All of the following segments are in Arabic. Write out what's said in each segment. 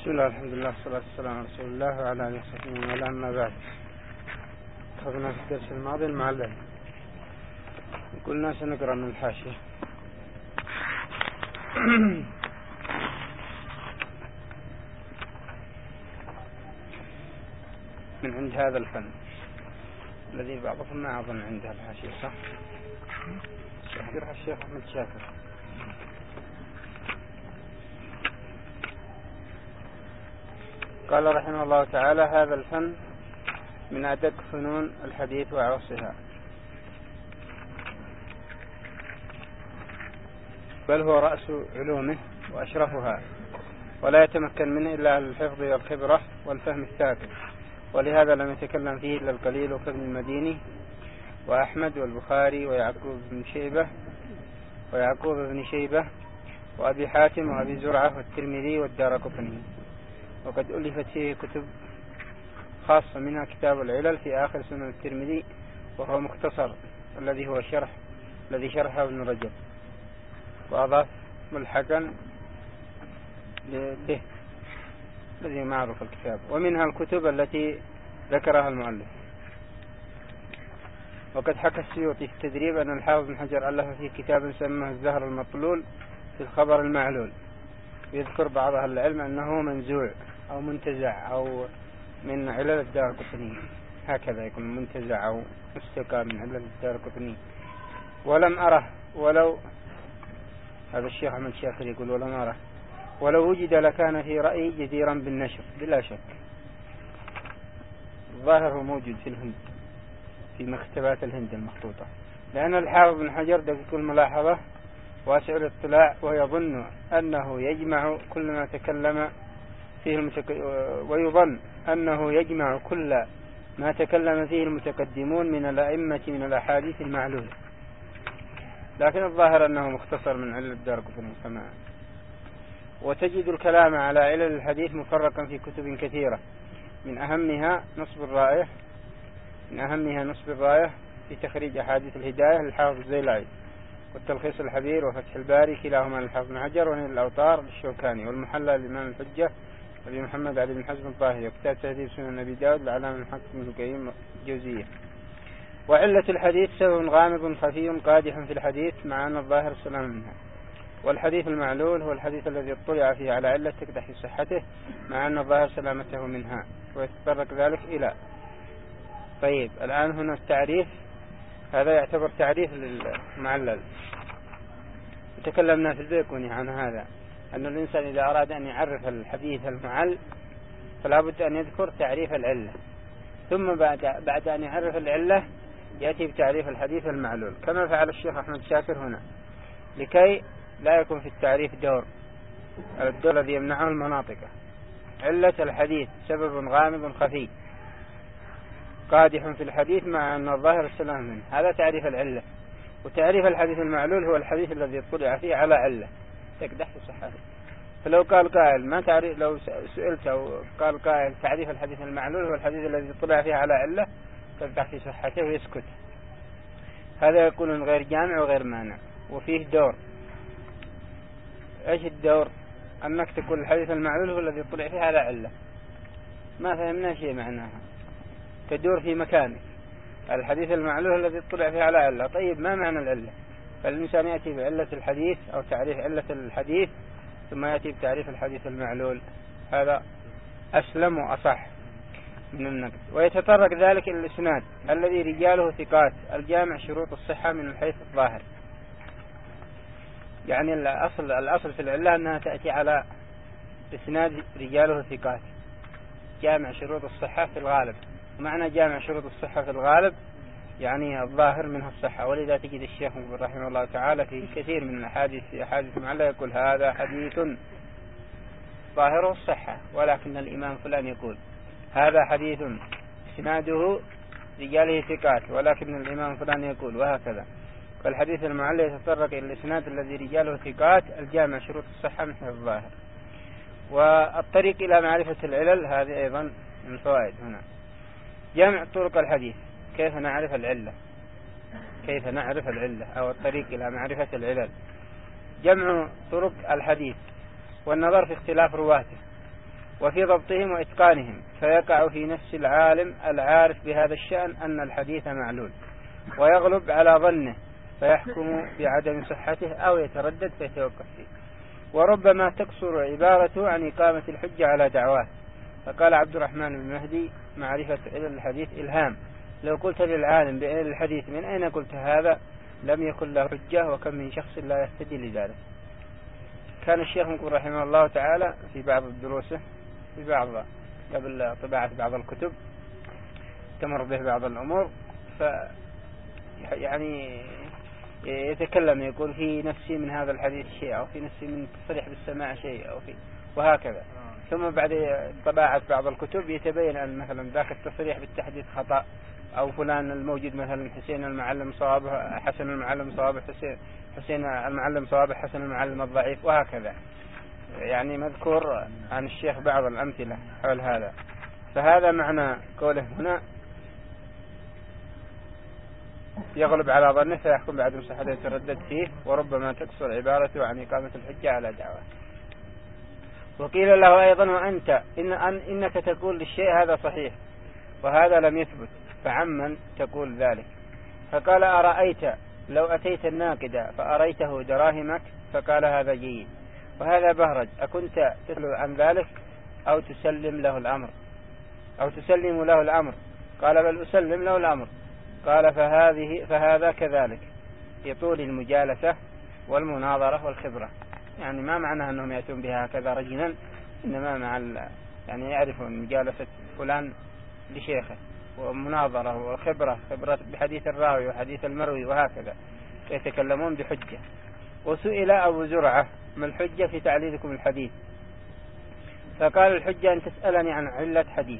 بسم الله الحمد لله والصلاة والسلام على رسول الله وعلى آله وصحبه ومن والاه، أما بعد. أخذنا في الدرس الماضي المعلل، قلنا سنقرأ من الحاشية. من عند هذا الفن الذي بعضكم ما أظن عندها الحاشية، صح؟ يقرأ الشيخ أحمد شاكر. قال رحمه الله تعالى: هذا الفن من أدق فنون الحديث وأعوصها، بل هو رأس علومه وأشرفها، ولا يتمكن منه إلا أهل الحفظ والخبرة والفهم الثاقب، ولهذا لم يتكلم فيه إلا القليل كابن المديني وأحمد والبخاري ويعقوب بن شيبة وأبي حاتم وأبي زرعة والترمذي والدارقطني. وقد ألفت فيه كتب خاصة، منها كتاب العلل في آخر سنن الترمذي، وهو مختصر الذي شرحه ابن رجب وأضاف ملحقا له الذي معروف الكتاب. ومنها الكتب التي ذكرها المؤلف. وقد حكى السيوطي في التدريب أن الحافظ بن حجر ألف في كتاب سماه الزهر المطلول في الخبر المعلول، يذكر بعض أهل العلم أنه منزوع أو منتزع أو من علل الدارقطني، هكذا يكون منتزع أو مستقى من علل الدارقطني. ولم أره، هذا الشيخ أحمد شاكر يقول: ولم أره، ولو وجد لكان في رأيي جديرا بالنشر بلا شك. الظاهر هو موجود في الهند، في مكتبات الهند المخطوطة، لأن الحافظ بن حجر دقيق الملاحظة واسع الاطلاع، ويظن أنه يجمع كل ما تكلم فيه ويظن أنه يجمع كل ما تكلم فيه المتقدمون من الأئمة من الأحاديث المعلولة، لكن الظاهر أنه مختصر من علل الدارقطني كما. وتجد الكلام على علل الحديث مفرقا في كتب كثيرة، من أهمها نصب الراية في تخريج أحاديث الهداية للحافظ الزيلعي، والتلخيص الحبير وفتح الباري كلاهما للحافظ بن حجر، ونيل الأوطار للشوكاني، والمحلى للإمام الحجة أبي محمد علي بن حزم الظاهري، وكتاب تهذيب سنن أبي داود للعلامة المحقق بن القيم الجوزية. وعلة الحديث سبب غامض خفي قادح في الحديث، مع أن الظاهر السلام منها. والحديث المعلول هو الحديث الذي اطلع فيه على علة تقدح في صحته، مع أن الظاهر سلامته منها، ويتطرق ذلك إلى. طيب، الآن هنا التعريف، هذا يعتبر تعريف للمعلل. تكلمنا في البيكوني عن هذا، أن الإنسان إذا أراد أن يعرف الحديث المعل فلا بد أن يذكر تعريف العلة، ثم بعد أن يعرف العلة يأتي بتعريف الحديث المعلول، كما فعل الشيخ أحمد شاكر هنا، لكي لا يكون في التعريف الدور الذي يمنعه المناطق. علة الحديث سبب غامض خفي قادح في الحديث، مع أن الظاهر السلام منه، هذا تعريف العلة. وتعريف الحديث المعلول هو الحديث الذي اطلع فيه على علة تقدح في صحته. فلو قال قائل ما تعريف، لو سئلت أو قال قائل تعريف الحديث المعلول هو الحديث الذي اطلع فيه على علة تقدح في صحته، ويسكت، هذا يكون غير جامع وغير مانع. وفيه دور. ايش الدور؟ انك تقول الحديث المعلول هو الذي اطلع فيه على علة، ما فهمنا شيء معناها، تدور في مكانك. الحديث المعلول الذي اطلع فيه على علة، طيب ما معنى العلة؟ فالإنسان يأتي بعلة الحديث أو تعريف علة الحديث، ثم يأتي بتعريف الحديث المعلول، هذا أسلم وأصح من النقد. ويتطرق ذلك إلى الإسناد الذي رجاله ثقات، الجامع شروط الصحة من حيث الظاهر. يعني الأصل في العلة أنها تأتي على إسناد رجاله ثقات، جامع شروط الصحة في الغالب. ومعنى جامع شروط الصحة في الغالب يعني الظاهر منها الصحة. ولذا تجد الشيخ رحمه الله تعالى في كثير من الأحاديث، في أحاديث معلة يقول: هذا حديث ظاهره الصحة، ولكن الإمام فلان يقول هذا حديث إسناده رجاله ثقات، ولكن الإمام فلان يقول، وهكذا. فالحديث المعلل يتطرق إلى الإسناد الذي رجاله ثقات، الجامع شروط الصحة من الظاهر. والطريق إلى معرفة العلل هذه أيضا من الفوائد هنا. جمع طرق الحديث، كيف نعرف العلة أو الطريق إلى معرفة العلل. جمع طرق الحديث والنظر في اختلاف رواته، وفي ضبطهم وإتقانهم، فيقع في نفس العالم العارف بهذا الشأن أن الحديث معلول، ويغلب على ظنه فيحكم بعدم صحته أو يتردد فيتوقف فيه. وربما تقصر عبارته عن إقامة الحجة على دعواه. فقال عبد الرحمن بن مهدي: معرفة علل الحديث إلهام. لو قلت للعالم بعلل الحديث من أين قلت هذا لم يكن له حجة، وكم من شخص لا يهتدي لذلك. كان الشيخ مقبل رحمه الله تعالى في بعض دروسه في بعض قبل طباعة بعض الكتب تمر به بعض الأمور، يعني يتكلم يقول في نفسي من هذا الحديث شيء، أو في نفسي من تصريح بالسماع شيء، أو في وهكذا. ثم بعد طباعة بعض الكتب يتبين أن مثلا ذاك التصريح بالتحديث خطأ، أو فلان الموجود مثلا حسين المعلم صوابه حسن المعلم صوابه حسين المعلم صوابه حسن المعلم الضعيف، وهكذا. يعني مذكور عن الشيخ بعض الأمثلة حول هذا. فهذا معنى قوله هنا: يغلب على ظنه فيحكم بعدم صحته يتردد فيه، وربما تقصر عبارته عن إقامة الحجة على دعواه. وقيل له أيضا: وأنت إنك تقول للشيء هذا صحيح وهذا لم يثبت، فعمن تقول ذلك؟ فقال: أرأيت لو أتيت الناقد فأريته دراهمك فقال هذا جيد وهذا بهرج، أكنت تسأل عن ذلك أو تسلم له الأمر؟ قال: بل أسلم له الأمر. قال: فهذا كذلك يطول المجالسة والمناظرة والخبرة. يعني ما معنى أنهم يأتون بها هكذا رجلا، إنما مع يعني يعرفون مجالسة فلان لشيخه، ومناظرة وخبرة بحديث الراوي وحديث المروي، وهكذا يتكلمون بحجة. وسئل أبو زرعة: ما الحجة في تعليلكم الحديث؟ فقال: الحجة أن تسألني عن علة حديث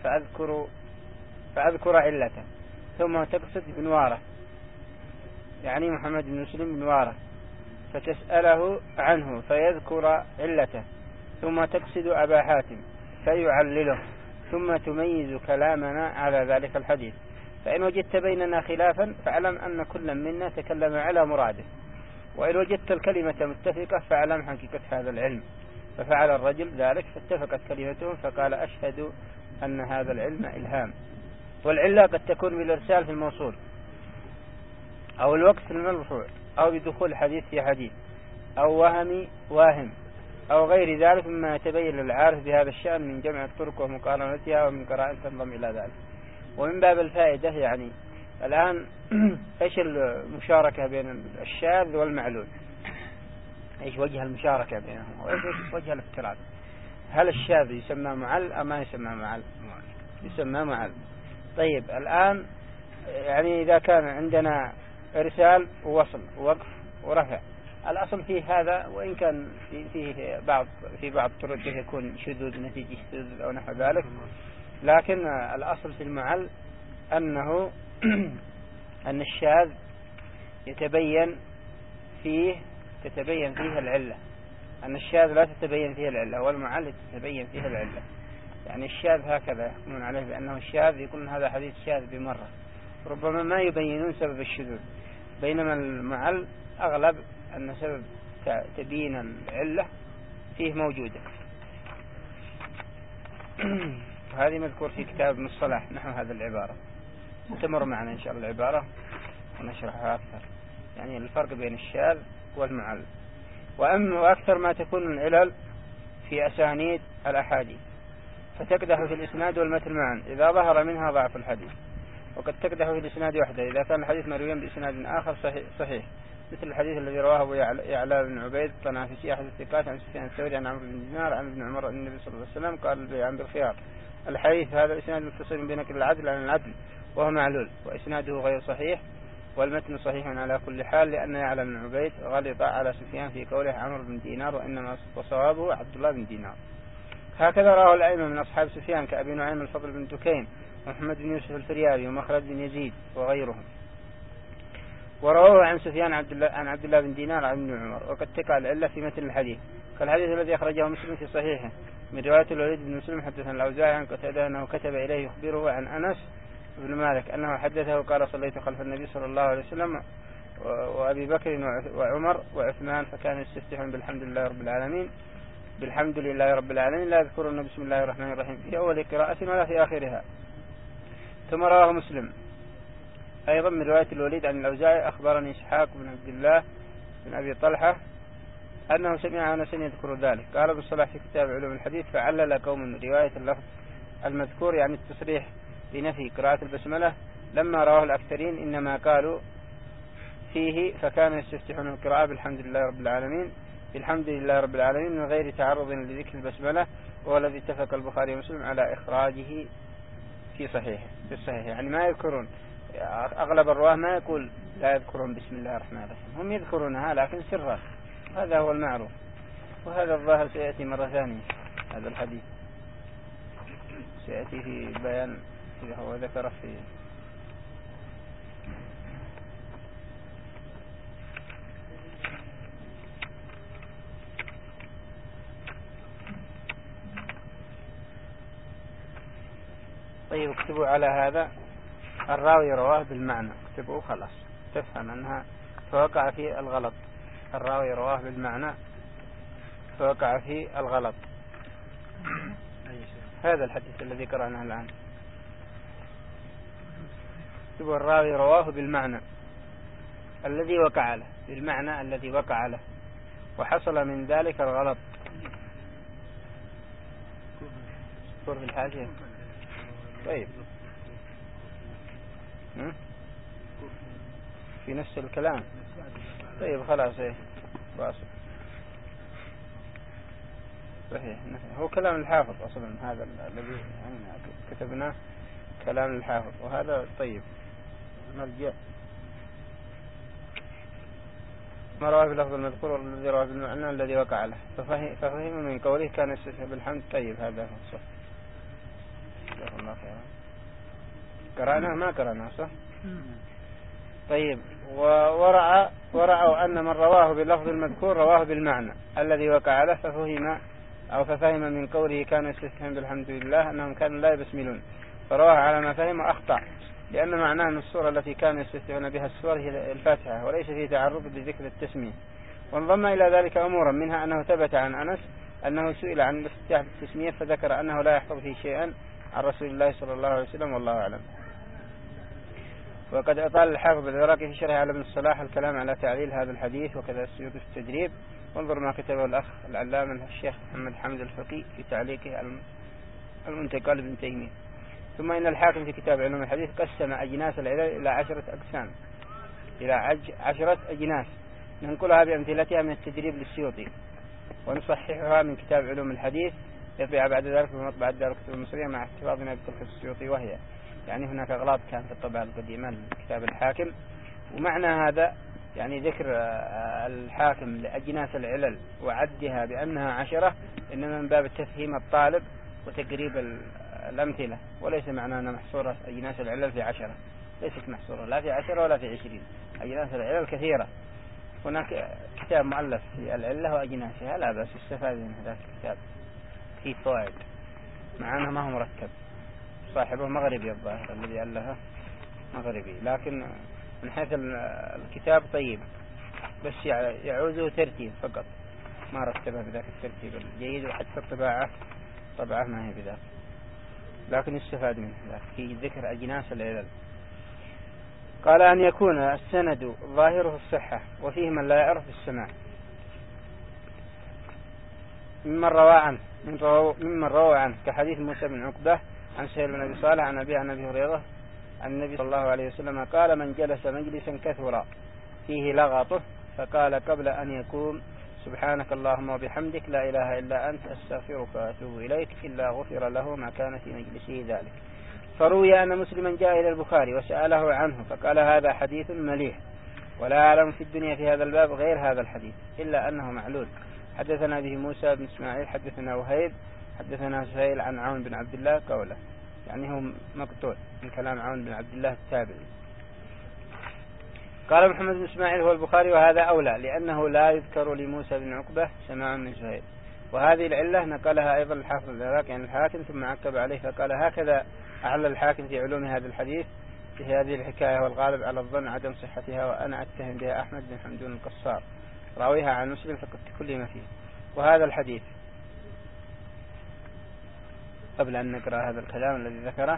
فأذكر علته، ثم تقصد بن وارة، يعني محمد بن مسلم بن وارة، فتسأله عنه فيذكر علته، ثم تقصد أبا حاتم فيعلله، ثم تميز كلامنا على ذلك الحديث. فإن وجدت بيننا خلافا فاعلم أن كل منا تكلم على مراده، وإن وجدت الكلمة متفقة فاعلم حقيقة هذا العلم. ففعل الرجل ذلك فاتفقت كلمتهم، فقال: أشهد أن هذا العلم إلهام. والعلة قد تكون بالإرسال في الموصول، أو الوقت في المرفوع، أو بدخول الحديث في حديث، أو واهم، أو غير ذلك مما يتبين للعارف بهذا الشأن من جمع الطرق ومقارنتها ومن قرائن تنضم إلى ذلك. ومن باب الفائدة يعني الآن إيش المشاركة بين الشاذ والمعلول؟ إيش وجه المشاركة بينهم؟ وإيش وجه الافتراض؟ هل الشاذ يسمى معل أم ما يسمى معل؟ يسمى معل. طيب الآن يعني إذا كان عندنا إرسال ووصل ووقف ورفع، الأصل فيه هذا، وإن كان فيه بعض الطرق يكون شذوذ نتيجة شذوذ أو نحو ذلك، لكن الأصل في المعل أنه أن الشاذ تتبين فيه العلة، أن الشاذ لا تتبين فيه العلة، والمعل تتبين فيه العلة. يعني الشاذ هكذا يحكمون عليه بأنه الشاذ، يكون هذا حديث شاذ بمرة، ربما ما يبينون سبب الشذوذ، بينما المعل أغلب أن سبب تبيين العلة فيه موجودة. وهذه مذكور في كتاب ابن الصلاح نحو هذا العبارة، ستمر معنا إن شاء الله العبارة ونشرحها أكثر، يعني الفرق بين الشاذ والمعل. وأكثر ما تكون العلل في أسانيد الأحاديث، فتقدح في الإسناد والمتن معا إذا ظهر منها ضعف الحديث، وقد تقدح في الإسناد وحده إذا كان الحديث مرويا بإسناد آخر صحيح، مثل الحديث الذي رواه أبو يعلى بن عبيد الطنافسي أحد الثقات عن سفيان الثوري عن عمرو بن دينار عن ابن عمر أن النبي صلى الله عليه وسلم قال: البيعان بالخيار. الحديث هذا إسناد متصل بنقل العدل عن العدل وهو معلول، وإسناده غير صحيح، والمتن صحيح على كل حال، لأن يعلى بن عبيد غلط على سفيان في قوله عمرو بن دينار، وإنما وصوابه عبد الله بن دينار. هكذا رواه الأئمة من أصحاب سفيان كأبي نعيم الفضل بن دكين ومحمد بن يوسف الفريابي ومخلد بن يزيد وغيرهم، ورواه عن سفيان عن عبد الله بن دينار عن ابن عمر. وقد تقع العلة في متن الحديث، كالحديث الذي أخرجه مسلم في صحيحه من رواية الوليد بن مسلم حدثنا الأوزاعي عن قتادة أنه كتب إليه يخبره عن أنس بن مالك أنه حدثه قال: صليت خلف النبي صلى الله عليه وسلم وأبي بكر وعمر وعثمان، فكانوا يستفتحون بالحمد لله رب العالمين، بالحمد لله رب العالمين لا يذكرون بسم الله الرحمن الرحيم في أول قراءة ولا في آخرها. ثم رواه مسلم أيضا من رواية الوليد عن الأوزاعي أخبرني إسحاق بن عبد الله بن أبي طلحة أنه سمع أنسا يذكر ذلك. قال ابن الصلاح في كتاب علوم الحديث فعلل قوم رواية اللفظ المذكور يعني التصريح بنفي قراءة البسملة لما رواه الأكثرين إنما قالوا فيه فكانوا يستفتحون القراءة بالحمد لله رب العالمين بالحمد لله رب العالمين من غير تعرض لذكر البسملة، وهو الذي اتفق البخاري ومسلم على إخراجه في الصحيح يعني ما يذكرون. أغلب الرواه ما يقول لا يذكرون بسم الله الرحمن الرحيم، هم يذكرونها لكن سرا، هذا هو المعروف. وهذا الظاهر سيأتي مرة ثانية، هذا الحديث سيأتي في بيان إذا هو ذكر في طيب. اكتبوا على هذا الراوي رواه بالمعنى، اكتبوا خلاص تفهم أنها فوقع في الغلط. الراوي رواه بالمعنى فوقع في الغلط. هذا الحديث الذي قرأناه الآن اكتبوا الراوي رواه بالمعنى الذي وقع له، بالمعنى الذي وقع له وحصل من ذلك الغلط. اذكر في الحاجة. طيب في نفس الكلام. طيب خلاص واصل صحيح. هو كلام الحافظ أصلا، هذا الذي كتبناه كلام الحافظ، وهذا طيب مرجع ما رواه باللفظ المذكور والذي رواه بالمعنى الذي وقع له ففهم من قوله كان يستفتح بالحمد. طيب هذا هو صح. جزاك الله خيرا. قرأناه ما قرأناه صح. طيب ورأوا أن من رواه باللفظ المذكور رواه بالمعنى الذي وقع له ففهم من قوله كانوا يستفتحون بالحمد لله أنهم كانوا لا يبسملون، فرواه على ما فهم أخطأ، لأن معناه أن السورة التي كانوا يستفتحون بها السور هي الفاتحة وليس فيه تعرض لذكر التسمية. وانضم إلى ذلك أمورا منها أنه ثبت عن أنس أنه سئل عن الافتتاح بالتسمية فذكر أنه لا يحفظ فيه شيئا عن رسول الله صلى الله عليه وسلم والله أعلم. وقد أطال الحافظ العراقي في شرح على ابن الصلاح الكلام على تعليل هذا الحديث، وكذا السيوطي في التدريب. وانظر ما كتبه الأخ العلامة الشيخ محمد حمد الفقي في تعليقه على المنتقى لابن تيمية. ثم إن الحاكم في كتاب علوم الحديث قسم أجناس العلل إلى 10 أقسام، إلى 10 أجناس ننقلها بأمثلتها من التدريب للسيوطي ونصححها من كتاب علوم الحديث يطبع بعد ذلك في مطبعة دار الكتب المصرية مع احتفاظنا بتلك السيوطي. وهي يعني هناك أغلاط كان في الطبعة القديمة لكتاب الحاكم، ومعنى هذا يعني ذكر الحاكم لأجناس العلل وعدها بأنها 10 إنما من باب تفهيم الطالب وتقريب الأمثلة، وليس معناه أن محصورة أجناس العلل في 10، ليست محصورة لا في 10 ولا في 20. أجناس العلل كثيرة. هناك كتاب مؤلف في العلة وأجناسها لا بس استفاد من هذا الكتاب في فوائد مع أنه ما هو مركب، صاحبه مغربي الظاهر الذي ألفه مغربي، لكن من حيث الكتاب طيب بس يعوزه ترتيب فقط، ما رتبه بذاك الترتيب الجيد، وحتى طبعه ما هي بذاك، لكن يستفاد منه في ذكر أجناس العلل. قال أن يكون السند ظاهره الصحة وفيه من لا يعرف السماع ممن روى عنه كحديث موسى بن عقبة عن سهيل بن أبي صالح عن أبي هريرة عن النبي صلى الله عليه وسلم قال من جلس مجلسا كثر فيه لغطه فقال قبل أن يقوم سبحانك اللهم وبحمدك لا إله إلا أنت أستغفرك وأتوب إليك إلا غفر له ما كان في مجلسه ذلك. فروي أن مسلما جاء إلى البخاري وسأله عنه فقال هذا حديث مليح ولا أعلم في الدنيا في هذا الباب غير هذا الحديث إلا أنه معلول. حدثنا به موسى بن إسماعيل حدثنا وهيب حدثنا سهيل عن عون بن عبد الله قوله، يعني هو مقطوع من كلام عون بن عبد الله التابعي. قال محمد بن إسماعيل هو البخاري وهذا أولى لأنه لا يذكر لموسى بن عقبة سماع من سهيل، وهذه العلة نقلها أيضا الحافظ العراقي عن الحاكم ثم عقب عليه فقال هكذا أعلى الحاكم في علوم هذا الحديث في هذه الحكاية والغالب على الظن عدم صحتها وأنا أتهم بها أحمد بن حمدون القصار راويها عن مسلم فقد كل ما فيه. وهذا الحديث قبل أن نقرأ هذا الكلام الذي ذكره.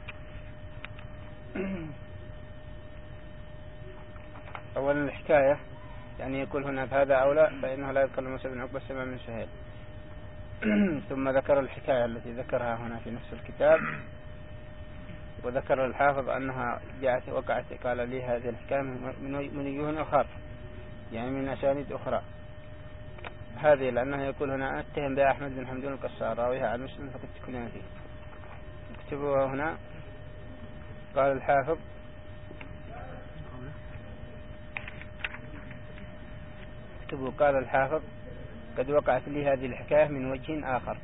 أولا الحكاية، يعني يقول هنا هذا أولى فإنه لا يذكر موسى بن عقبة السماع من سهيل. ثم ذكر الحكاية التي ذكرها هنا في نفس الكتاب، وذكر الحافظ أنها وقعت قال لي هذه الحكاية من وجوه أخرى، يعني من أسانيد أخرى. هذه لأنه يقول هنا أتهم بها أحمد بن حمدون القصار راويها عن مسلم فقد تكلم فيه. اكتبوها هنا. قال الحافظ قال الحافظ قد وقعت لي هذه الحكاية من وجه آخر.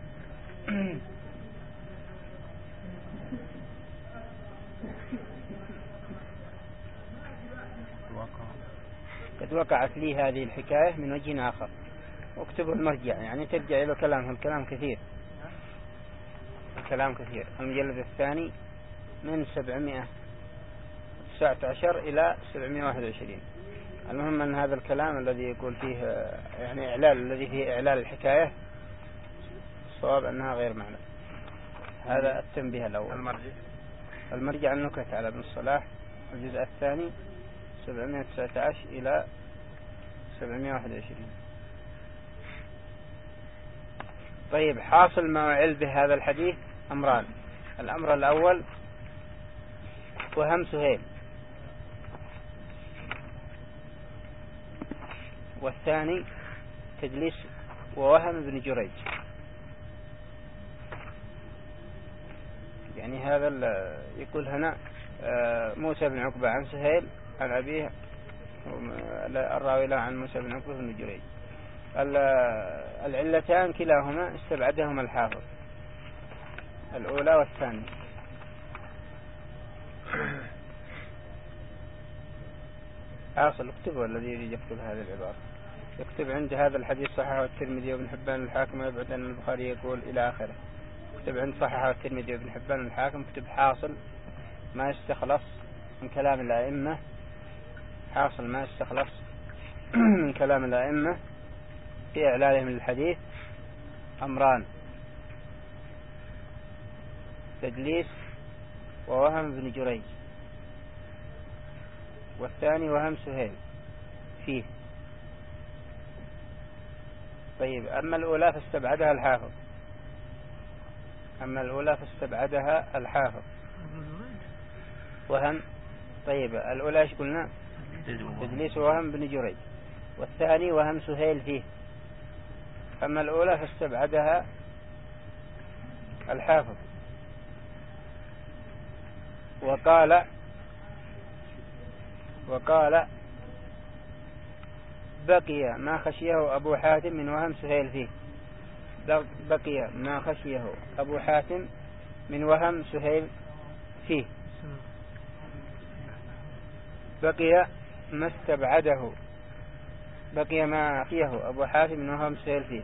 قد وقعت لي هذه الحكاية من وجه آخر. واكتبوا المرجع، يعني ترجع إلى كلامهم. الكلام كثير. المجلد الثاني من 719 إلى 721. المهم أن هذا الكلام الذي يقول فيه يعني الذي فيه إعلال الحكاية الصواب أنها غير معنى. هذا التنبيه الأول. المرجع النكت على ابن الصلاح الجزء الثاني 719 إلى 721. طيب، حاصل ما أعل بهذا الحديث أمران. الأمر الأول وهم سهيل، والثاني تدليس ووهم ابن جريج. يعني هذا يقول هنا موسى بن عقبة عن سهيل عن أبيه، الراوي له عن موسى بن عقبة بن جريج. العلتان كلاهما استبعدهما الحافظ، الأولى والثانية. حاصل اكتبوا الذي يريد يكتب هذه العبارة، يكتب عند هذا الحديث صححه الترمذي وابن حبان الحاكم ويبعد أن البخاري يقول إلى آخره. اكتب عند صححه الترمذي وابن حبان الحاكم، اكتب حاصل ما يستخلص من كلام الأئمة. حاصل ما يستخلص من كلام الأئمة في إعلالهم للحديث أمران: تدليس ووهم ابن جريج، والثاني وهم سهيل فيه. طيب، أما الأولى فاستبعدها الحافظ. وهم. طيب، الأولى ايش قلنا؟ تدليس ووهم ابن جريج، والثاني وهم سهيل فيه. أما الأولى فاستبعدها الحافظ. وقال بقي ما خشيه أبو حاتم من وهم سهيل فيه. بقي ما خشيه أبو حاتم من وهم سهيل فيه. بقي ما خشيه أبو حاتم من وهم سهيل فيه.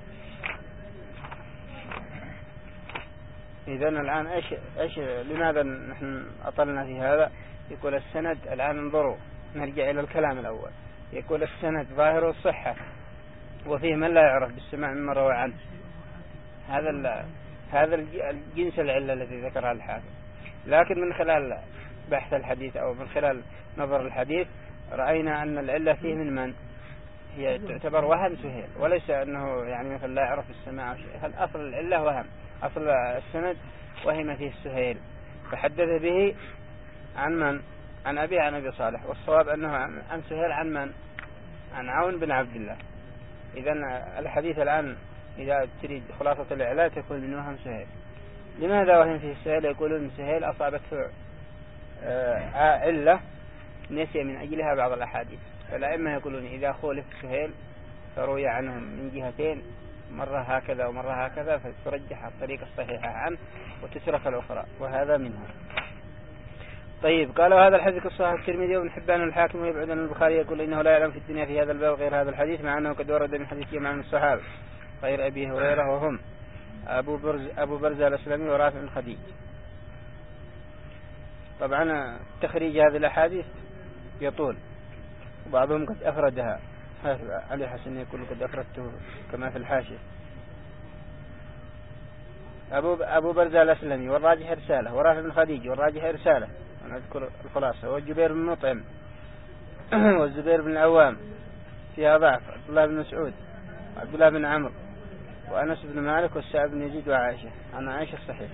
إذن الآن إيش لماذا نحن أطلنا في هذا؟ يقول السند الآن انظروا، نرجع إلى الكلام الأول. يقول السند ظاهر الصحة وفيه من لا يعرف بالسماع مما روى عنه. هذا الجنس العلة الذي ذكرها الحافظ. لكن من خلال بحث الحديث أو من خلال نظر الحديث رأينا أن العلة فيه من هي تعتبر وهم سهيل، وليس أنه يعني مثل لا يعرف بالسماع أو شيء. أصل العلة وهم، أصل السند وهم فيه السهيل، فحدث به عن من؟ عن أبي عن أبي صالح، والصواب أنه عن سهيل عن من؟ عن عون بن عبد الله. إذن الحديث الآن إذا تريد خلاصة الإعلال تكون من وهم سهيل. لماذا وهم فيه السهيل؟ يقولون سهيل أصابته علة نسي من أجلها بعض الأحاديث. فالأئمة يقولون إذا خولف سهيل فروي عنهم من جهتين، مرة هكذا ومرة هكذا، فترجح الطريقة الصحيحة عنه وتترك الأخرى، وهذا منها. طيب، قالوا هذا الحديث الصحيح الترمذي وابن حبان الحاكم ويبعد عن البخاري يقول إنه لا يعلم في الدنيا في هذا الباب غير هذا الحديث، مع أنه قد ورد من حديث جماعة من الصحابة غير أبي هريرة، وهم أبو برزة الأسلمي ورافع بن خديج. طبعا تخريج هذه الأحاديث يطول، وبعضهم قد أفردها. علي حسن يقول قد أفردته كما في الحاشية. أبو برزة الأسلمي والراجح إرساله، ورافع بن خديج والراجح إرساله، أنا أذكر الخلاصة، والجبير بن مطعم والزبير بن العوام فيها ضعف، عبد الله بن مسعود وعبد الله بن عمرو وأنس بن مالك والسعد بن يزيد وعائشة، عن عائشة الصحيح.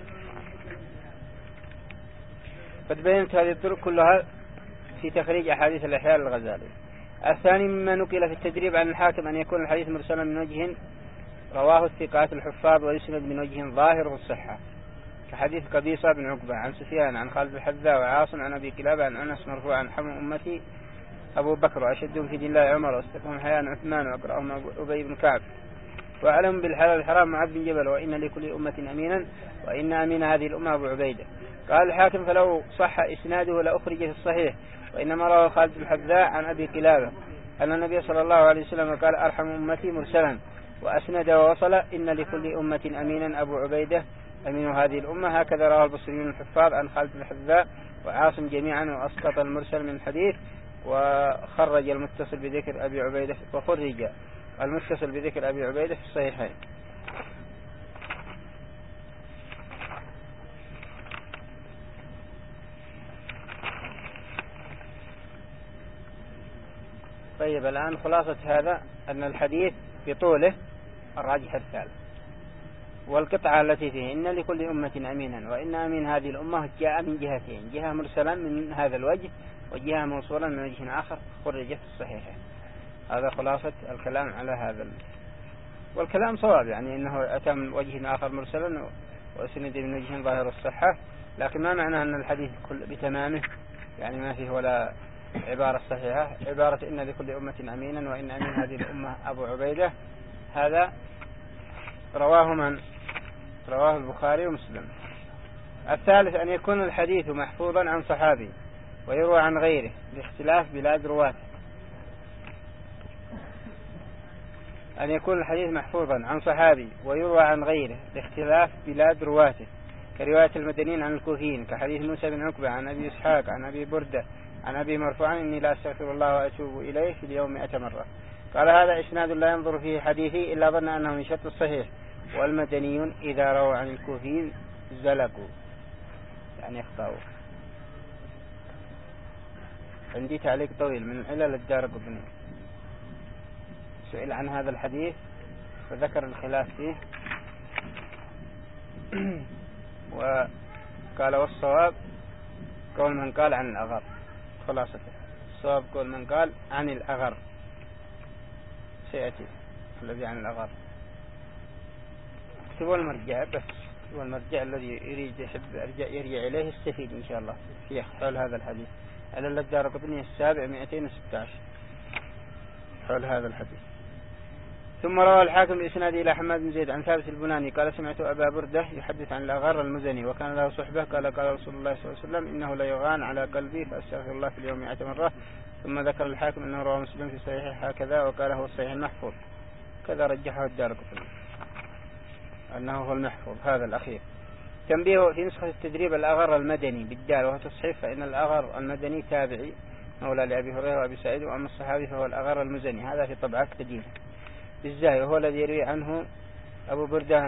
قد بينت هذه الطرق كلها في تخريج أحاديث الإحياء للغزالي. الثاني مما نقل في التدريب عن الحاكم أن يكون الحديث مرسلا من وجه رواه الثقات الحفاظ ويسند من وجه ظاهر الصحة، كحديث قبيصة بن عقبة عن سفيان عن خالد الحذاء وعاصم عن أبي كلابة عن أنس مرفوعا عن حمى أمتي أبو بكر وأشدهم في دين الله عمر واستقهم حياء عثمان وأقرأهم أبي بن كعب وأعلم بالحلال الحرام معاذ بن جبل وإن لكل أمة أمينا وإن أمين هذه الأمة أبو عبيدة. قال الحاكم فلو صح إسناده لأخرج في الصحيح، وإنما رواه خالد بن الحذاء عن أبي كلابة أن النبي صلى الله عليه وسلم قال أرحم أمتي مرسلا، وأسند ووصل إن لكل أمة أمينا أبو عبيدة أمين هذه الأمة. هكذا رواه البصريون الحفاظ عن خالد بن الحذاء وعاصم جميعا، وأسقط المرسل من الحديث وخرج المتصل بذكر أبي عبيدة في الصحيحين. طيب الآن خلاصة هذا أن الحديث بطوله الراجح إرساله، والقطعة التي فيه إن لكل أمة أمينا وإن أمين هذه الأمة جاء من جهتين، جهة مرسلا من هذا الوجه وجهة موصولا من وجه آخر خرجت في الصحيحة. هذا خلاصة الكلام على هذا والكلام صواب، يعني إنه أتى من وجه آخر مرسلا وأسند من وجه ظاهر الصحة، لكن ما معنى أن الحديث بتمامه، يعني ما فيه ولا عبارة صحيحة. عبارة إن لكل أمة أمينا وإن أمين هذه الأمة أبو عبيدة، هذا رواه البخاري ومسلم. الثالث أن يكون الحديث محفوظا عن صحابي ويروى عن غيره لاختلاف بلاد رواته. أن يكون الحديث محفوظا عن صحابي ويروى عن غيره لاختلاف بلاد رواته، كرواية المدنيين عن الكوفيين، كحديث موسى بن عقبة عن أبي إسحاق عن أبي بردة عن أبي مرفوعا إني لا أستغفر الله وأتوب إليه في اليوم 100 مرة. قال هذا إسناد لا ينظر فيه حديثي إلا ظن أنه من شرط الصحيح، والمدنيون إذا رووا عن الكوفيين زلقوا، يعني اخطأوا. عندي تعليق طويل من علل الدارقطني، سئل عن هذا الحديث وذكر الخلاف فيه وقال والصواب قول من قال عن الأغر. خلاصته الصواب قول من قال عن الأغر، سيأتي الذي عن الأغر. اكتبوا المرجع بس، والمرجع الذي يريد يحب يرجع إليه يستفيد إن شاء الله في حول هذا الحديث. على الدارقطني السابع 216 حول هذا الحديث. ثم روى الحاكم بإسناده إلى حماد بن زيد عن ثابت البناني قال سمعت أبا بردة يحدث عن الأغر المزني وكان له صحبة قال رسول الله صلى الله عليه وسلم إنه لا يغان على قلبي فأستغفر الله في اليوم 100 مرة. ثم ذكر الحاكم أنه روى مسلم في صحيحه هكذا وقال هو الصحيح المحفوظ، كذا رجحه الدارقطني أنه هو المحفوظ هذا الأخير. تنبيه في نسخة التدريب الأغر المدني بالدال وهو تصحيف، فإن الأغر المدني تابعي مولى لأبي هريرة وأبي سعيد، وأما الصحابي فهو الأغر المزني، هذا في طبعات قديمة بالزاي، وهو الذي يروي عنه أبو بردة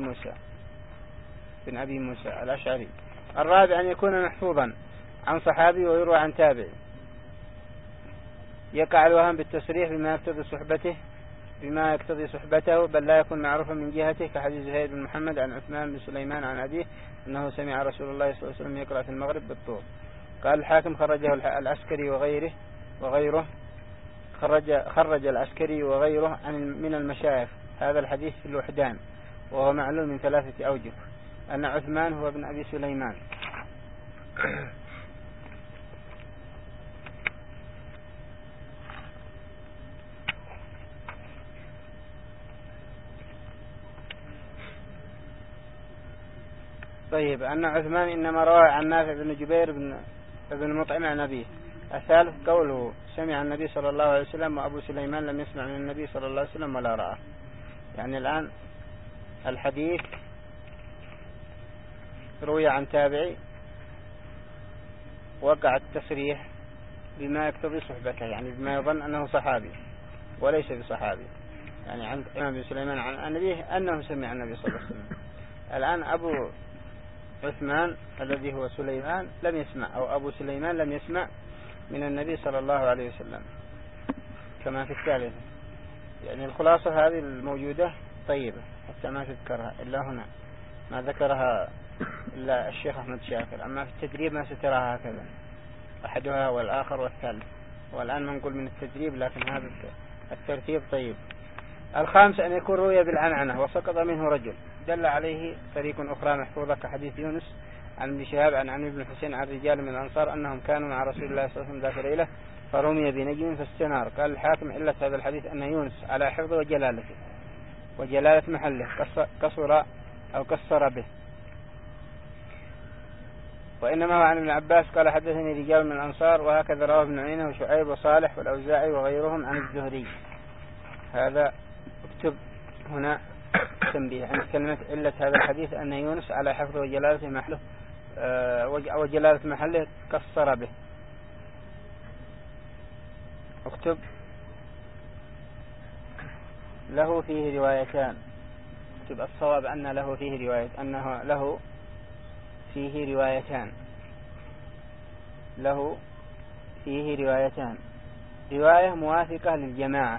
بن أبي موسى الأشعري. الرابع أن يكون محفوظا عن صحابي ويروى عن تابعي، يقع الوهم بالتصريح بما يقتضي صحبته بل لا يكون معروفا من جهته، كحديث زهير بن محمد عن عثمان بن سليمان عن أبيه أنه سمع رسول الله صلى الله عليه وسلم يقرأ في المغرب بالطور. قال الحاكم خرج العسكري وغيره من المشايخ هذا الحديث في الوحدان، وهو معلول من 3 أوجه، أن عثمان هو ابن أبي سليمان طيب أن عثمان إنما روى عن نافع بن جبير بن مطعم عن أبيه. الثالث قوله سمع النبي صلى الله عليه وسلم وأبو سليمان لم يسمع من النبي صلى الله عليه وسلم ولا رأى. يعني الآن الحديث روي عن تابعي وقع التصريح بما يقتضي صحبته، يعني بما يظن أنه صحابي وليس بصحابي، يعني عن أبي سليمان عن النبي أنه سمع النبي صلى الله عليه وسلم. الآن أبو عثمان الذي هو سليمان لم يسمع، أو أبو سليمان لم يسمع من النبي صلى الله عليه وسلم كما في الثالثة. يعني الخلاصة هذه الموجودة طيبة حتى ما تذكرها إلا هنا، ما ذكرها إلا الشيخ أحمد شاكر. أما في التدريب ما ستراها هكذا، أحدها والآخر والثالث. والآن ما نقول من التدريب، لكن هذا الترتيب طيب. الخامس أن يكون روي بالعنعنة وسقط منه رجل دل عليه طريق أخرى محفوظة كحديث يونس عن ابن شهاب عن عمرو بن الحسين عن رجال من الأنصار أنهم كانوا مع رسول الله صلى الله عليه وسلم ذات ليلة فرمي بنجم فاستنار. قال الحاكم إلا هذا الحديث أن يونس على حفظه وجلالته وجلالة محله قصر أو قصر به، وإنما هو عن ابن عباس قال حدثني رجال من الأنصار، وهكذا رواه ابن عيينة وشعيب وصالح والأوزاعي وغيرهم عن الزهري. هذا اكتب هنا تنبيه عن كلمة إلا هذا الحديث أن يونس على حفظه وجلالة محله وجلالة محله قصر به. اكتب له فيه روايتان. اكتب الصواب أن له فيه رواية، أنه له فيه روايتان، له فيه روايتان. رواية موافقة للجماعة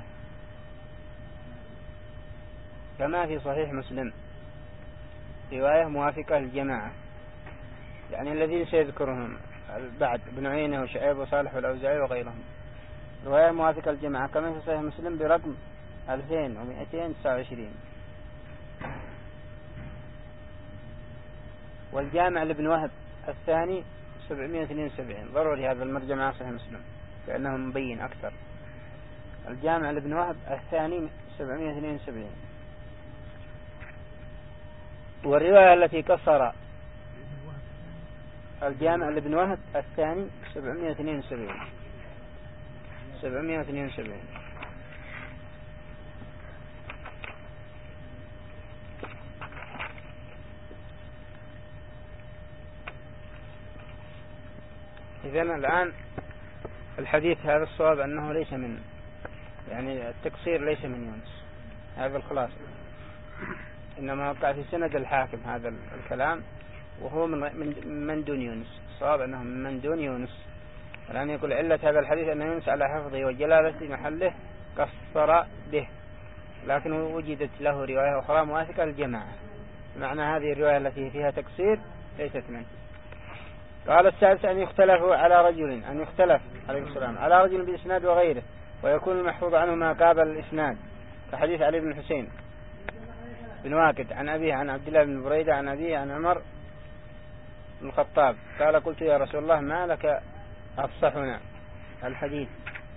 كما في صحيح مسلم، رواية موافقة للجماعة يعني الذين سيذكرهم بعد ابن عيينة وشعيب وصالح والأوزاعي وغيرهم، رواية موافقة للجماعة كما في صحيح مسلم برقم 2229. والجامع لابن وهب الثاني 772. ضروري هذا المرجع مع صحيح مسلم لأنه مبين أكثر. الجامع لابن وهب الثاني 772. والرواية التي قصر الجامع لابن وهب الثاني 772. إذن الآن الحديث هذا الصواب أنه ليس من، يعني التقصير ليس من يونس، هذا الخلاصة. إنما وقع في سند الحاكم هذا الكلام، وهو من دون يونس. الصواب أنه من دون يونس. الآن يقول علة هذا الحديث أن يونس على حفظه وجلالة محله قصر به، لكن وجدت له رواية أخرى موافقة للجماعة. معنى هذه الرواية التي فيها تقصير ليست منه. قال السادس أن يختلف عليه السلام على رجل بإسناد وغيره، ويكون المحفوظ عنه ما قابل الإسناد، كحديث علي بن حسين بن واقد عن أبيه عن عبد الله بن بريدة عن أبيه عن عمر بن الخطاب قال قلت يا رسول الله ما لك أفصحنا الحديث.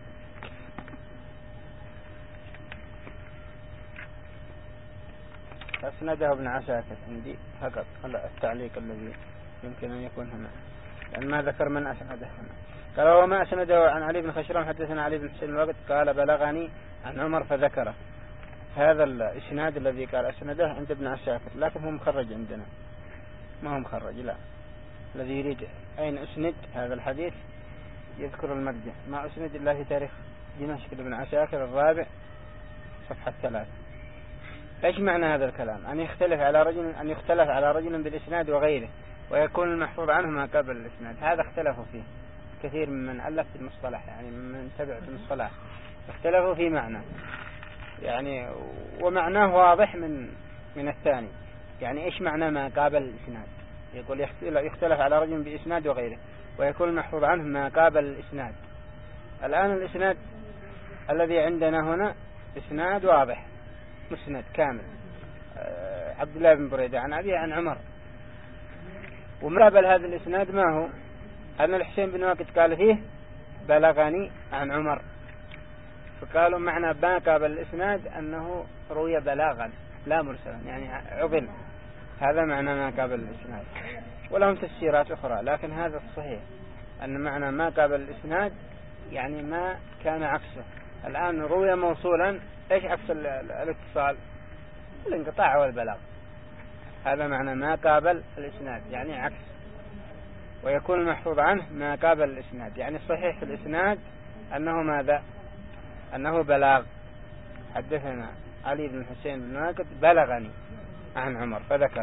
أسنده ابن عساكر عندي فقط التعليق الذي يمكن أن يكون هنا، لأن ما ذكر من أسنده هنا. قال وما أسنده عن علي بن خشرم حدثنا علي بن حسين الوقت قال بلغني عن عمر فذكره. هذا الإسناد الذي قال أسنده عند ابن عساكر، لكن هو مخرج عندنا، ما هو مخرج، لا. الذي يريد أين أسند هذا الحديث يذكر المرجع، ما أسند إلا في تاريخ دمشق لابن عساكر الرابع صفحة 3. ايش معنى هذا الكلام؟ أن يختلف على رجل بالإسناد وغيره، ويكون المحفوظ عنه ما قبل الإسناد. هذا اختلفوا فيه كثير ممن ألف في المصطلح، يعني من تبع في المصطلح اختلفوا في معنى، يعني ومعناه واضح من الثاني. يعني ايش معنى ما قابل الإسناد؟ يقول يختلف على رجل بإسناد وغيره، ويكون المحفوظ عنه ما قابل الإسناد. الآن الإسناد الذي عندنا هنا إسناد واضح مسند كامل، عبد الله بن بريدة عن أبيه عن عمر. ومقابل هذا الإسناد ما هو؟ أن الحسين بن واقد قال فيه بلغني عن عمر، فقالوا معنى ما قابل الإسناد أنه روي بلاغا لا مرسلا، يعني عضل. هذا معنى ما قابل الإسناد، ولهم تفسيرات أخرى، لكن هذا الصحيح أن معنى ما قابل الإسناد يعني ما كان عكسه. الآن روي موصولا، إيش عكس الاتصال؟ الانقطاع والبلاغ. هذا معنى ما قابل الإسناد، يعني عكس. ويكون المحفوظ عنه ما قابل الإسناد، يعني الصحيح في الإسناد أنه ماذا؟ أنه بلاغ. حدثنا علي بن حسين بن واقد بلغني عن عمر فذكره.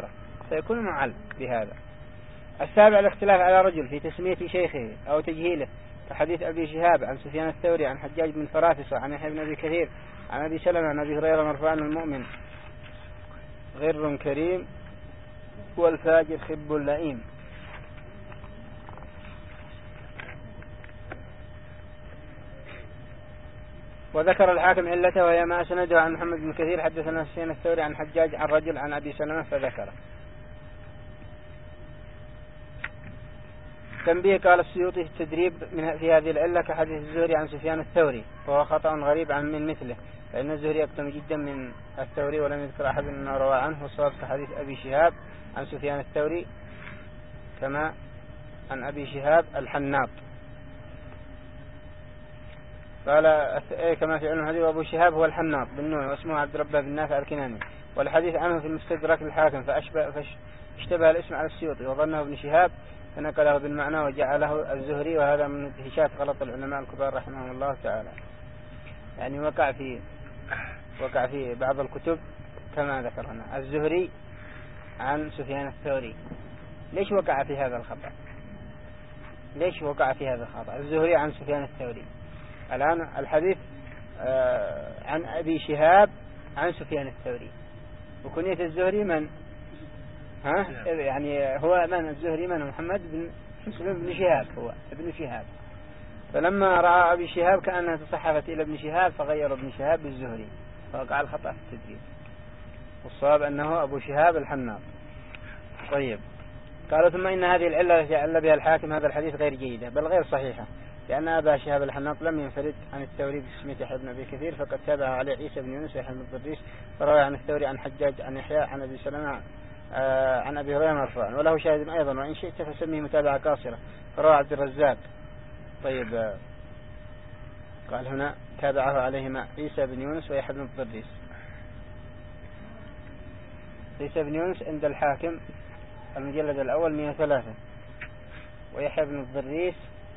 فيكون معل بهذا. السابع الاختلاف على رجل في تسمية شيخه أو تجهيله، كحديث أبي شهاب عن سفيان الثوري عن حجاج بن فرافصة عن يحيى بن أبي كثير عن أبي سلمة عن أبي هريرة مرفوعا: المؤمن غر كريم والفاجر خب لئيم. وذكر الحاكم علته وهي ما أسنده عن محمد بن كثير حدثنا سفيان الثوري عن حجاج عن رجل عن أبي سلمة فذكره. تنبيه: قال السيوطي في التدريب في هذه العلة كحديث الزهري عن سفيان الثوري، وهو خطأ غريب عن من مثله، فإن الزهري أقدم جدا من الثوري ولم يذكر أحد أنه روى عنه، والصواب كحديث أبي شهاب عن سفيان الثوري كما عن أبي شهاب الحناط. قال كما في علم الحديث: وأبو شهاب هو الحناط بالنوع، واسمه عبد ربه بن نافع الكناني، والحديث عنه في المستدرك للحاكم، فاشتبه الاسم على السيوطي وظنه ابن شهاب فنقله بالمعنى وجعله الزهري، وهذا من ادهشات غلط العلماء الكبار رحمهم الله تعالى. يعني وقع في بعض الكتب كما ذكرنا الزهري عن سفيان الثوري. ليش وقع في هذا الخطأ؟ ليش وقع في هذا الخطأ؟ الزهري عن سفيان الثوري. الآن الحديث عن أبي شهاب عن سفيان الثوري، وكنية الزهري من؟ يعني هو من الزهري؟ من؟ محمد بن مسلم بن شهاب، هو ابن شهاب. فلما رأى أبي شهاب كأنها تصحفت إلى ابن شهاب فغير ابن شهاب بالزهري، فوقع الخطأ في التدريب، والصواب أنه أبو شهاب الحناط. طيب، قالوا: ثم إن هذه العلة التي عل بها الحاكم هذا الحديث غير جيدة بل غير صحيحة، لأن أبا شهاب الحناط لم ينفرد عن الثوري باسم يحيى بن أبي كثير، فقد تابعه عليه عيسى بن يونس ويحيى بن الضريس، فروى عن الثوري عن حجاج عن يحيى عن أبي سلمة عن أبي هريرة مرفوعا، وله شاهد أيضا: وإن شئت فسميه متابعة قاصرة، فروى عبد الرزاق. طيب، قال هنا تابعه عليهما عيسى بن يونس ويحيى بن الضريس. عيسى بن يونس عند الحاكم المجلد الأول 103، ويحيى بن الضريس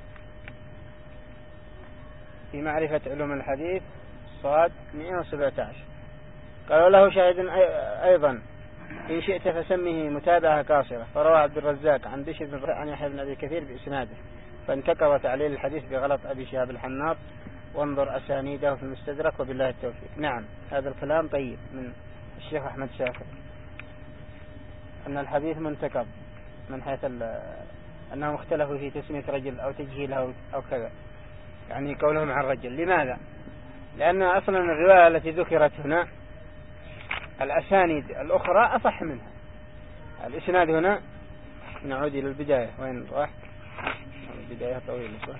في معرفة علوم الحديث صاد 117. قالوا له شاهد أيضا: إن شئت فسمه متابعة قاصرة، فروى عبد الرزاق عن بشر بن عن يحيى بن أبي كثير بإسناده، فانتقض تعليل الحديث بغلط أبي شهاب الحناط، وانظر أسانيده في المستدرك، وبالله التوفيق. نعم، هذا الكلام طيب من الشيخ أحمد شاكر، أن الحديث منتقض من حيث أنهم اختلفوا في تسمية رجل أو تجهيله أو كذا، يعني قولهم عن رجل. لماذا؟ لأن أصلا الرواية التي ذكرت هنا الأسانيد الأخرى أصح منها. الإسناد هنا، نعود إلى البداية، وين راح؟ البداية طويلة صح.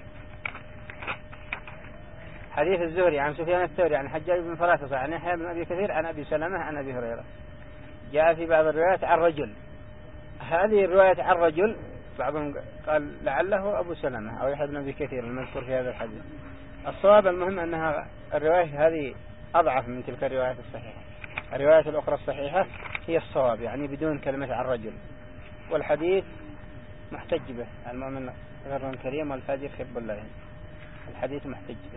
حديث الزهري عن سفيان الثوري عن حجاج بن فرافصة عن يحيى بن أبي كثير عن أبي سلمة عن أبي هريرة، جاء في بعض الروايات عن رجل. هذه الرواية عن رجل بعضهم قال لعله أبو سلمة أو يحيى بن أبي كثير المذكور في هذا الحديث. الصواب المهم أنها الرواية هذه أضعف من تلك الروايات الصحيحة. الرواية الأخرى الصحيحة هي الصواب، يعني بدون كلمة عن رجل، والحديث محتج به: المؤمن غر كريم والفاجر خب لئيم. الحديث محتج به.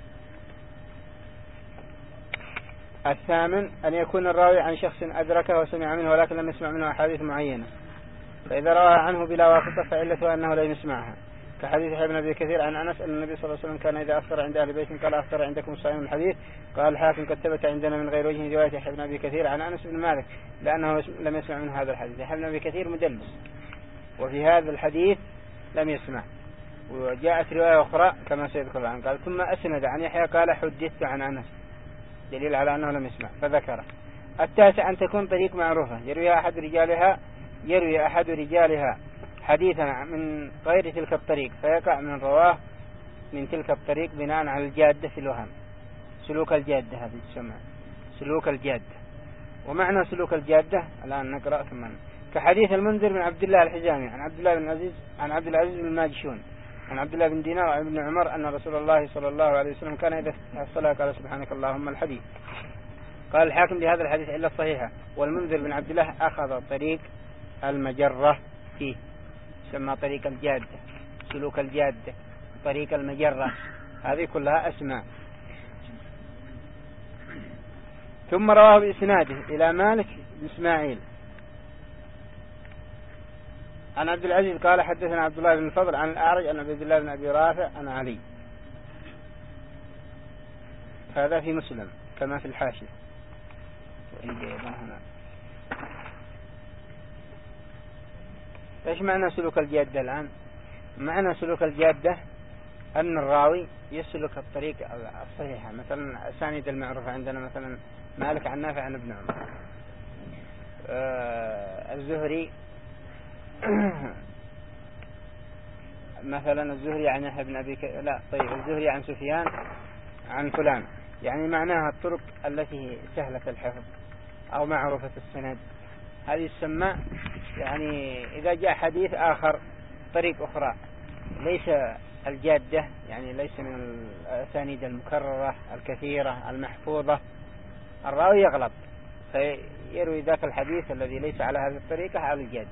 الثامن: أن يكون الراوي عن شخص أدركه وسمع منه ولكن لم يسمع منه أحاديث معينة، فإذا روى عنه بلا واسطة فعلته أنه لا يسمعها، كحديث ابن أبي كثير عن أنس أن النبي صلى الله عليه وسلم كان إذا أفطر عند أهل بيت قال: أفطر عندكم الصائم. الحديث قال الحاكم: قد ثبت عندنا من غير وجه رواية ابن أبي كثير عن أنس بن مالك لأنه لم يسمع منه هذا الحديث. ابن أبي كثير مدلس، وفي هذا الحديث لم يسمع. وجاءت رواية أخرى كما سيذكر عنه قال: ثم أسند عن يحيى قال: حدثت عن أنس، دليل على أنه لم يسمع فذكره. التاسع: أن تكون طريق معروفة يروي أحد رجالها حديثا من غير تلك الطريق، فيقع من رواه من تلك الطريق بناء على الجادة في الوهم. سلوك الجادة هذه تسمى سلوك الجادة. ومعنى سلوك الجادة الآن نقرأ ثم كحديث المنذر بن عبد الله الحزامي عن عبد الله بن العزيز عن عبد العزيز بن الماجشون عن عبد الله بن دينار وابن عمر أن رسول الله صلى الله عليه وسلم كان إذا الصلاة قال: سبحانك اللهم. الحديث. قال الحاكم لهذا الحديث إلا الصحيحة. والمنذر بن عبد الله أخذ طريق المجرة فيه، سمى طريق الجادة، سلوك الجادة، طريق المجرة، هذه كلها أسماء. ثم رواه بإسناده إلى مالك بن إسماعيل عن عبد العزيز قال حدثنا عبد الله بن الفضل عن الأعرج عن عبد الله بن أبي رافع عن علي. هذا في مسلم كما في الحاشية. ايش معنى سلوك الجادة الآن؟ معنى سلوك الجادة أن الراوي يسلك الطريق الصحيحة. مثلا أسانيد المعروفة عندنا مثلا مالك عن نافع عن ابن عمر، الزهري مثلا الزهري عن ابن أبي الزهري عن سفيان عن فلان، يعني معناها الطرق التي سهلة الحفظ أو معروفة السند، هذه تسمى. يعني إذا جاء حديث آخر طريق أخرى ليس الجادة، يعني ليس من الأسانيد المكررة الكثيرة المحفوظة، الراوي يغلط فيروي ذاك الحديث الذي ليس على هذه الطريقة على الجاد.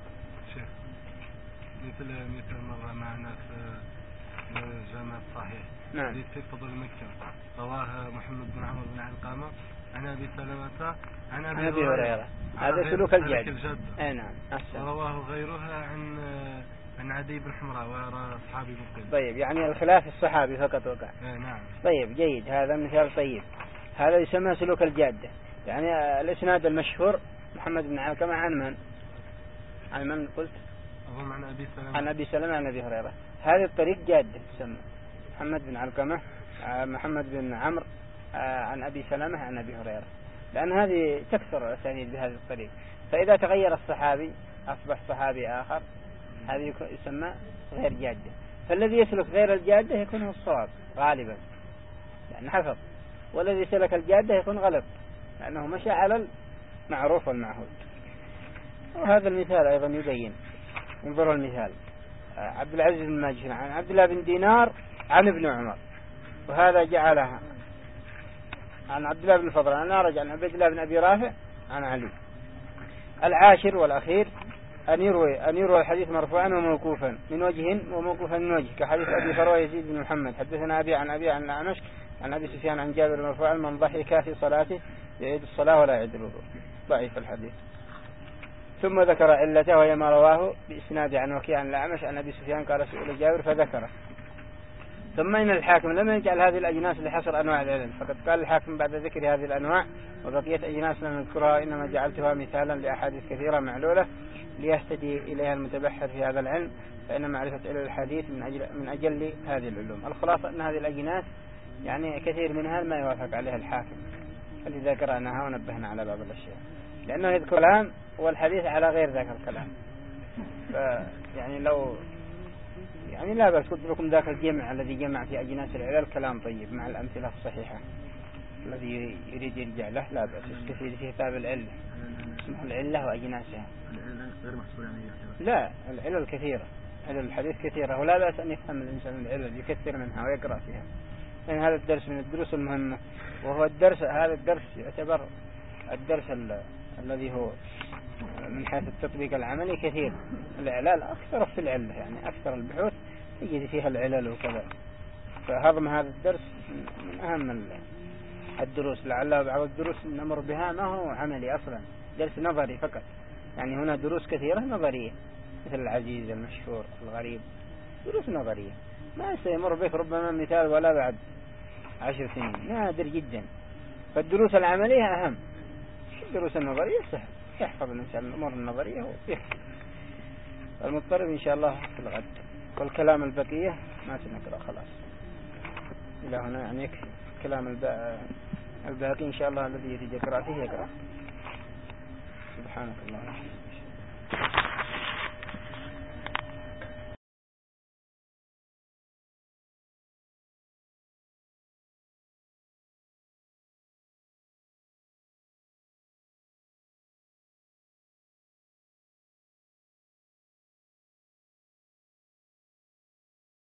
مثل مرة معنا في الجامع الصحيح حديث في فضل مكة رواه محمد بن عمرو بن علقمة عن أبي سلمة عن أبي هريرة. هذا سلوك الجاد. نعم. ورواه غيرها عن عدي بن حمراء وراء أصحابي مقيم. طيب، يعني الخلاف الصحابي فقط وقع. نعم. طيب جيد، هذا مثال طيب. هذا يسمى سلوك الجادة. يعني الإسناد المشهور محمد بن علقمة عن من؟ عن من قلت؟ أظن عن أبي سلمة. عن أبي سلمة عن أبي هريرة. هذه الطريق جادة تسمى محمد بن علقمة محمد بن عمرو عن أبي سلمة عن أبي هريرة، لأن هذه تكثر الأسانيد بهذه الطريق. فإذا تغير الصحابي أصبح صحابي آخر، هذه يسمى غير جادة. فالذي يسلك غير الجادة يكون هو الصواب غالبا لأنه حفظ، والذي سلك الجادة يكون غلط لأنه مشى على المعروف والمعهود. وهذا المثال أيضا يبين. انظروا المثال: عبد العزيز بن ماجشون عن عبد الله بن دينار عن ابن عمر، وهذا جعلها عن عبد الله بن الفضل عن الأعرج عن عبد الله بن أبي رافع عن علي. العاشر والأخير أن يروى الحديث مرفوعا وموقوفا من وجه وموقوفا من وجه، كحديث أبي فروة يزيد بن محمد حدثنا أبي عن الأعمش عن أبي سفيان عن جابر مرفوعا: من ضحك في صلاته يعيد الصلاة ولا يعيد الوضوء. ضعيف الحديث. ثم ذكر علته وهي ما رواه بإسناد عن وكيع عن الأعمش عن أبي سفيان قال سئل جابر فذكره. ثم إن الحاكم لم يجعل هذه الأجناس لحصر أنواع العلم، فقد قال الحاكم بعد ذكر هذه الأنواع: وبقية أجناس لم نذكرها، إنما جعلتها مثالا لأحاديث كثيرة معلولة ليهتدي إليها المتبحر في هذا العلم، فإن معرفة علم الحديث من أجل هذه العلوم. الخلاصة أن هذه الأجناس يعني كثير منها ما يوافق عليها الحاكم، فلذا قرأناها ونبهنا على بعض الأشياء، لأنه يذكر كلام والحديث على غير ذاك الكلام. يعني لو يعني لا بس قلت لكم ذاك الجمع الذي جمع في أجناس العلل كلام طيب مع الأمثلة الصحيحة، الذي يريد يرجع له لا بأس يستفيد في كتاب العلة اسمه العلة وأجناسها. غير محصول لا، العلل كثيرة، علل الحديث كثيرة، ولا بأس أن يفهم الإنسان العلل يكثر منها ويقرأ فيها، لأن هذا الدرس من الدروس المهمة. وهو هذا الدرس يعتبر الدرس الذي هو من حيث التطبيق العملي كثير. العلل أكثر في العلة، يعني أكثر البحوث يجد فيها العلل وكذا، فهضم هذا الدرس من أهم الدروس. لعل بعض الدروس نمر بها ما هو عملي أصلا، درس نظري فقط. يعني هنا دروس كثيرة نظرية مثل العزيز المشهور الغريب، دروس نظرية ما سيمر بك ربما مثال ولا بعد 10 سنين، نادر جدا. فالدروس العملية أهم. الدروس النظرية سهل يحفظ الإنسان الأمور النظرية ويحفظ. المضطرب إن شاء الله في الغد، والكلام البقية ما سنقرأ خلاص إلى هنا، يعني يكفي كلام الباقي إن شاء الله الذي يريد يقرأ فيه يقرأ. سبحانك اللهم وبحمدك.